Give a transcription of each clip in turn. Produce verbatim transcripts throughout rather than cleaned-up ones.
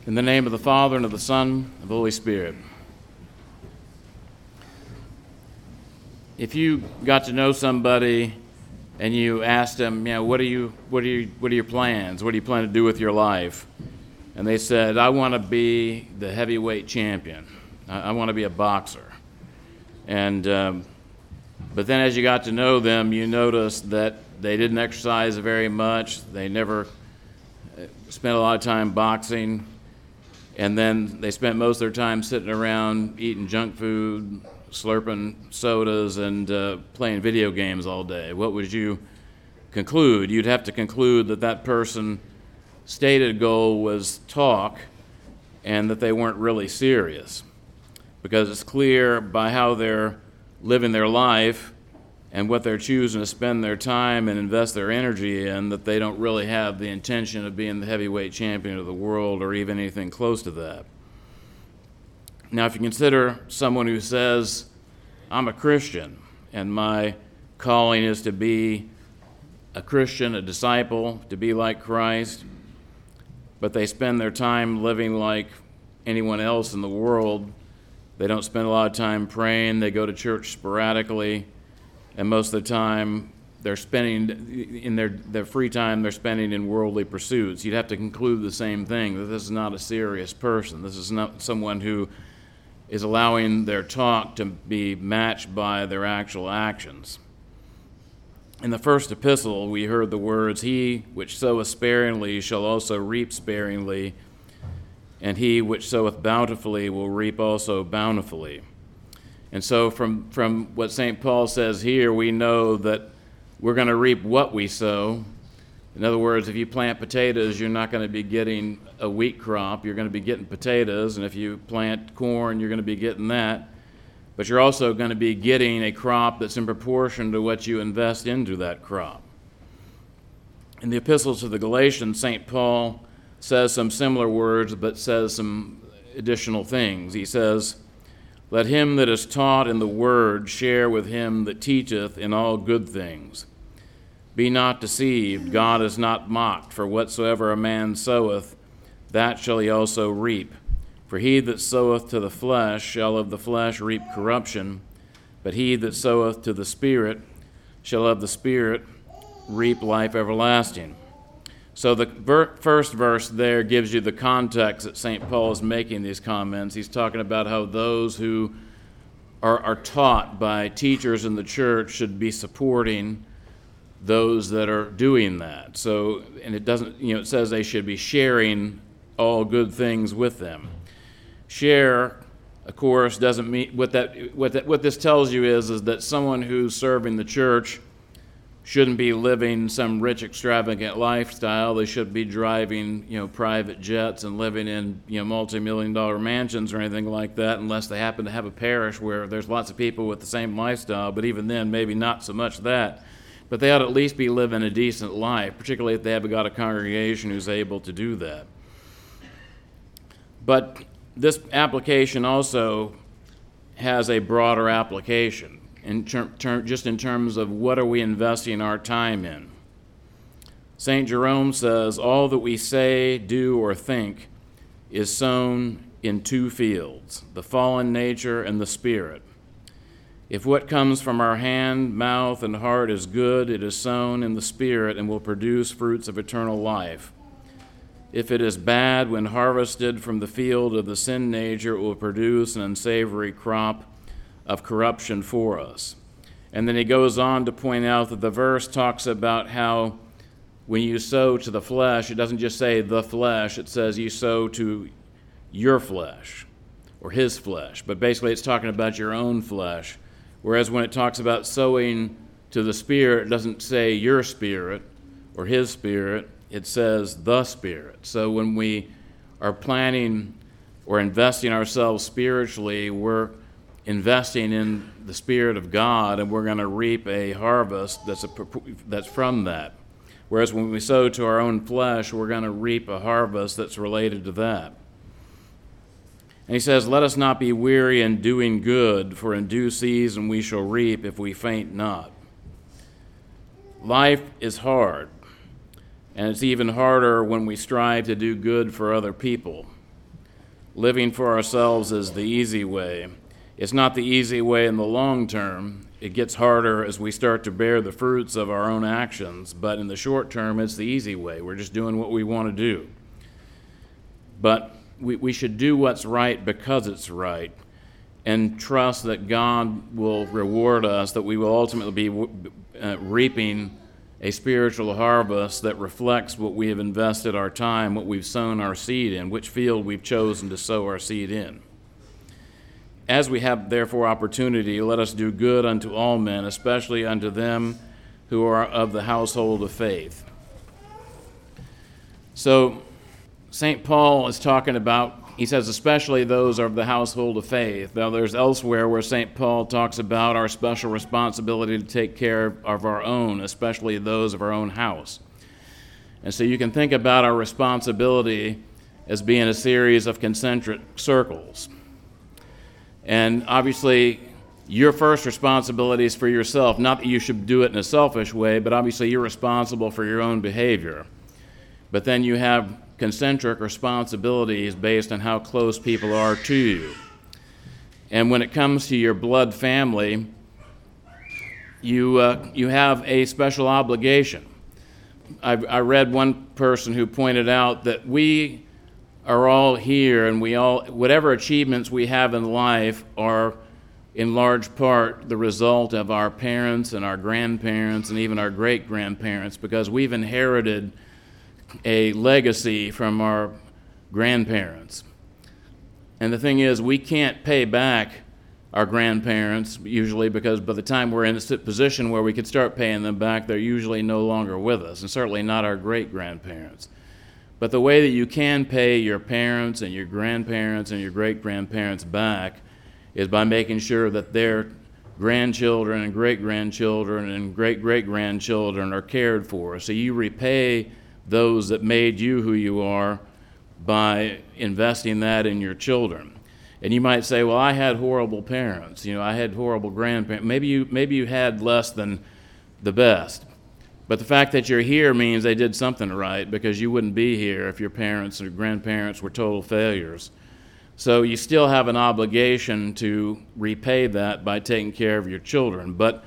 In the name of the Father, and of the Son, and of the Holy Spirit. If you got to know somebody and you asked them, you know, what are you, what are you, what are your plans? What do you plan to do with your life? And they said, I want to be the heavyweight champion. I, I want to be a boxer. And um, but then as you got to know them, you noticed that they didn't exercise very much. They never spent a lot of time boxing. And then they spent most of their time sitting around eating junk food, slurping sodas, and uh, playing video games all day. What would you conclude? You'd have to conclude that that person's stated goal was talk and that they weren't really serious. Because it's clear by how they're living their life and what they're choosing to spend their time and invest their energy in, that they don't really have the intention of being the heavyweight champion of the world or even anything close to that. Now, if you consider someone who says, I'm a Christian, and my calling is to be a Christian, a disciple, to be like Christ, but they spend their time living like anyone else in the world. They don't spend a lot of time praying, they go to church sporadically, and most of the time they're spending in their, their free time they're spending in worldly pursuits. You'd have to conclude the same thing, that this is not a serious person. This is not someone who is allowing their talk to be matched by their actual actions. In the first epistle, we heard the words, he which soweth sparingly shall also reap sparingly, and he which soweth bountifully will reap also bountifully. And so from, from what Saint Paul says here, we know that we're going to reap what we sow. In other words, if you plant potatoes, you're not going to be getting a wheat crop. You're going to be getting potatoes. And if you plant corn, you're going to be getting that. But you're also going to be getting a crop that's in proportion to what you invest into that crop. In the Epistle to the Galatians, Saint Paul says some similar words, but says some additional things. He says, let him that is taught in the word share with him that teacheth in all good things. Be not deceived, God is not mocked, for whatsoever a man soweth, that shall he also reap. For he that soweth to the flesh shall of the flesh reap corruption, but he that soweth to the Spirit shall of the Spirit reap life everlasting. So the ver- first verse there gives you the context that Saint Paul is making these comments. He's talking about how those who are, are taught by teachers in the church should be supporting those that are doing that. So, and it doesn't, you know, it says they should be sharing all good things with them. Share, of course, doesn't mean, what that, what that, what this tells you is, is that someone who's serving the church shouldn't be living some rich, extravagant lifestyle. They should be driving, you know, private jets and living in, you know, multi-million dollar mansions or anything like that, unless they happen to have a parish where there's lots of people with the same lifestyle, but even then, maybe not so much that. But they ought to at least be living a decent life, particularly if they have got a congregation who's able to do that. But this application also has a broader application. In ter- ter- just in terms of what are we investing our time in. Saint Jerome says, all that we say, do, or think is sown in two fields, the fallen nature and the spirit. If what comes from our hand, mouth, and heart is good, it is sown in the spirit and will produce fruits of eternal life. If it is bad, when harvested from the field of the sin nature, it will produce an unsavory crop of corruption for us. And then he goes on to point out that the verse talks about how when you sow to the flesh, it doesn't just say the flesh, it says you sow to your flesh or his flesh. But basically it's talking about your own flesh. Whereas when it talks about sowing to the Spirit, it doesn't say your spirit or his spirit, it says the Spirit. So when we are planning or investing ourselves spiritually, we're investing in the Spirit of God, and we're going to reap a harvest that's a, that's from that. Whereas when we sow to our own flesh, we're going to reap a harvest that's related to that. And he says, let us not be weary in doing good, for in due season we shall reap if we faint not. Life is hard, and it's even harder when we strive to do good for other people. living for ourselves is the easy way. It's not the easy way in the long term. It gets harder as we start to bear the fruits of our own actions, but in the short term, it's the easy way. We're just doing what we want to do. But we, we should do what's right because it's right, and trust that God will reward us, that we will ultimately be uh, reaping a spiritual harvest that reflects what we have invested our time, what we've sown our seed in, which field we've chosen to sow our seed in. As we have therefore opportunity, let us do good unto all men, especially unto them who are of the household of faith. So Saint Paul is talking about, he says, especially those of the household of faith. Now there's elsewhere where Saint Paul talks about our special responsibility to take care of our own, especially those of our own house. And so you can think about our responsibility as being a series of concentric circles. And obviously, your first responsibility is for yourself. Not that you should do it in a selfish way, but obviously you're responsible for your own behavior. But then you have concentric responsibilities based on how close people are to you. And when it comes to your blood family, you uh, you have a special obligation. I, I read one person who pointed out that we are all here, and we all, whatever achievements we have in life are in large part the result of our parents and our grandparents and even our great-grandparents, because we've inherited a legacy from our grandparents. And the thing is, we can't pay back our grandparents usually, because by the time we're in a position where we could start paying them back, they're usually no longer with us, and certainly not our great-grandparents. But the way that you can pay your parents and your grandparents and your great-grandparents back is by making sure that their grandchildren and great-grandchildren and great-great-grandchildren are cared for. So you repay those that made you who you are by investing that in your children. And you might say, well, I had horrible parents. You know, I had horrible grandparents. Maybe you, maybe you had less than the best. But the fact that you're here means they did something right, because you wouldn't be here if your parents or grandparents were total failures. So you still have an obligation to repay that by taking care of your children. But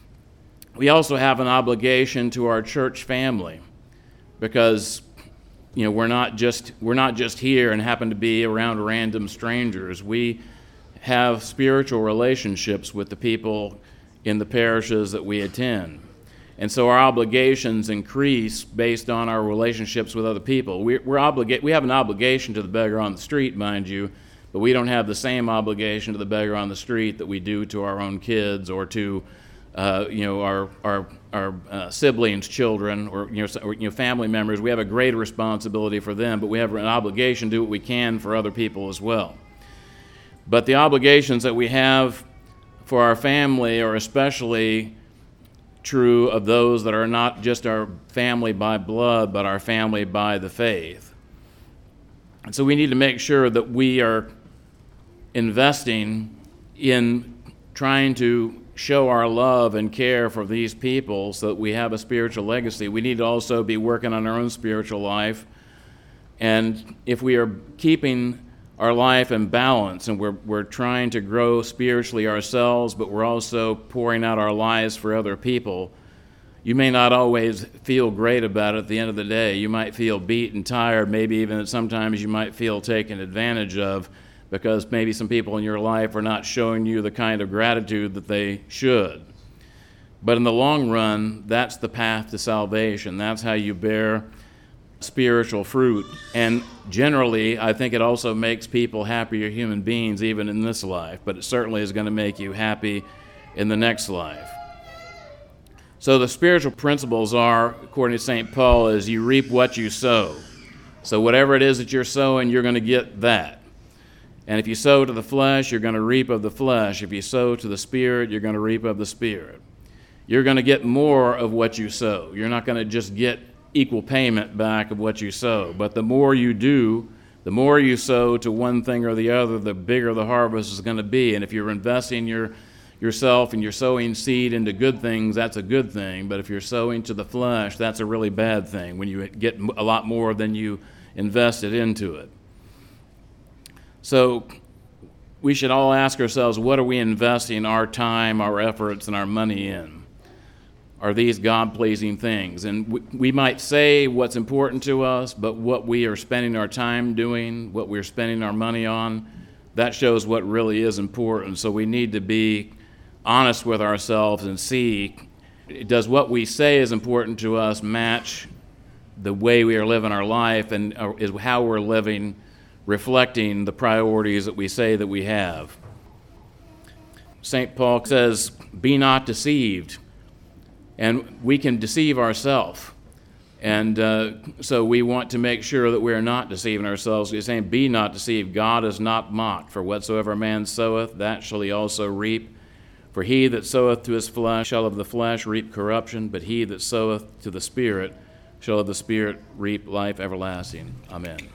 we also have an obligation to our church family, because you know we're not just we're not just here and happen to be around random strangers. We have spiritual relationships with the people in the parishes that we attend. And so our obligations increase based on our relationships with other people. We're, we're obliga- we have an obligation to the beggar on the street, mind you, but we don't have the same obligation to the beggar on the street that we do to our own kids or to uh, you know, our, our, our uh, siblings' children or you know, or, you know, family members. We have a greater responsibility for them, but we have an obligation to do what we can for other people as well. But the obligations that we have for our family are especially true of those that are not just our family by blood, but our family by the faith. And so we need to make sure that we are investing in trying to show our love and care for these people so that we have a spiritual legacy. We need to also be working on our own spiritual life. And if we are keeping our life in balance and we're, we're trying to grow spiritually ourselves, but we're also pouring out our lives for other people, you may not always feel great about it at the end of the day. You might feel beat and tired, maybe even sometimes you might feel taken advantage of because maybe some people in your life are not showing you the kind of gratitude that they should. But in the long run, that's the path to salvation. That's how you bear spiritual fruit. And generally, I think it also makes people happier human beings even in this life, but it certainly is going to make you happy in the next life. So the spiritual principles are, according to Saint Paul, is you reap what you sow. So whatever it is that you're sowing, you're going to get that. And if you sow to the flesh, you're going to reap of the flesh. If you sow to the Spirit, you're going to reap of the Spirit. You're going to get more of what you sow. You're not going to just get equal payment back of what you sow. But the more you do, the more you sow to one thing or the other, the bigger the harvest is going to be. And if you're investing your yourself and you're sowing seed into good things, that's a good thing. But if you're sowing to the flesh, that's a really bad thing when you get a lot more than you invested into it. So we should all ask ourselves, what are we investing our time, our efforts, and our money in? Are these God-pleasing things? And we, we might say what's important to us, but what we are spending our time doing, what we're spending our money on, that shows what really is important. So we need to be honest with ourselves and see, does what we say is important to us match the way we are living our life, and is how we're living reflecting the priorities that we say that we have? Saint Paul says, be not deceived. And we can deceive ourselves. And uh, so we want to make sure that we're not deceiving ourselves. He's saying, be not deceived. God is not mocked. For whatsoever a man soweth, that shall he also reap. For he that soweth to his flesh shall of the flesh reap corruption, but he that soweth to the Spirit shall of the Spirit reap life everlasting. Amen.